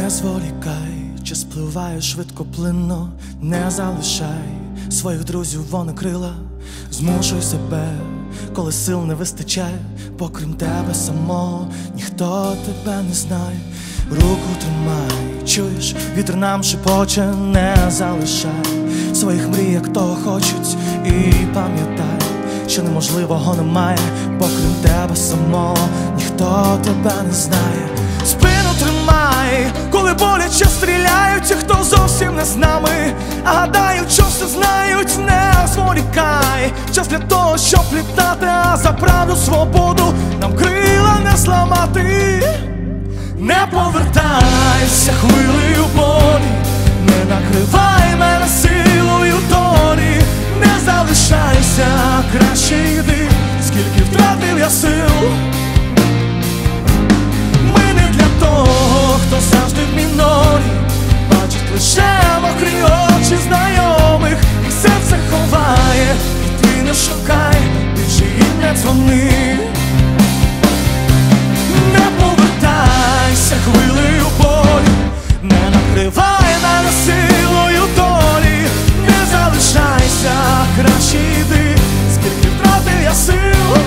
Не зволікай, час спливає швидкоплинно. Не залишай своїх друзів, вони крила. Змушуй себе, коли сил не вистачає, бо крім тебе самого ніхто тебе не знає. Руку тримай, чуєш, вітер нам шепоче. Не залишай своїх мрій, як того хочуть. І пам'ятай, що неможливого немає, бо крім тебе самого ніхто тебе не знає. Спину тримай, коли боляче стріляють ті, хто зовсім не з нами, а гадають, що все знають. Не зволікай, час для того, щоб літати, а за правду, свободу нам крила не зламати. Не повертайся хвилею болі, не накривай мене силою долі. Не залишайся, краще йди, скільки втратив я сил. Ми не для того, хто завжди в мінорі, бачить лише мокрі очі знайомих. Їх серце ховає, і ти не шукай, більше їм не дзвони. Не повертайся хвилею болі, не накривай мене силою долі. Не залишайся, краще йди, скільки втратив я сил.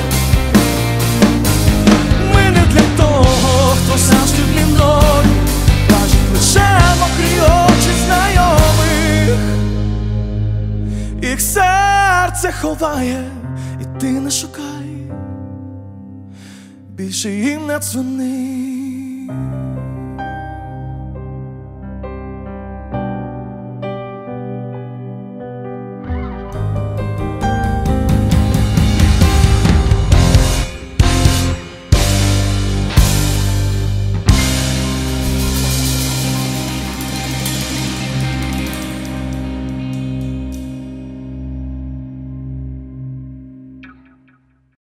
Ми не для того, хто завжди в мінорі, бачить лише мокрі очі знайомих. Їх серце ховає, і ти не шукай, більше їм не дзвони.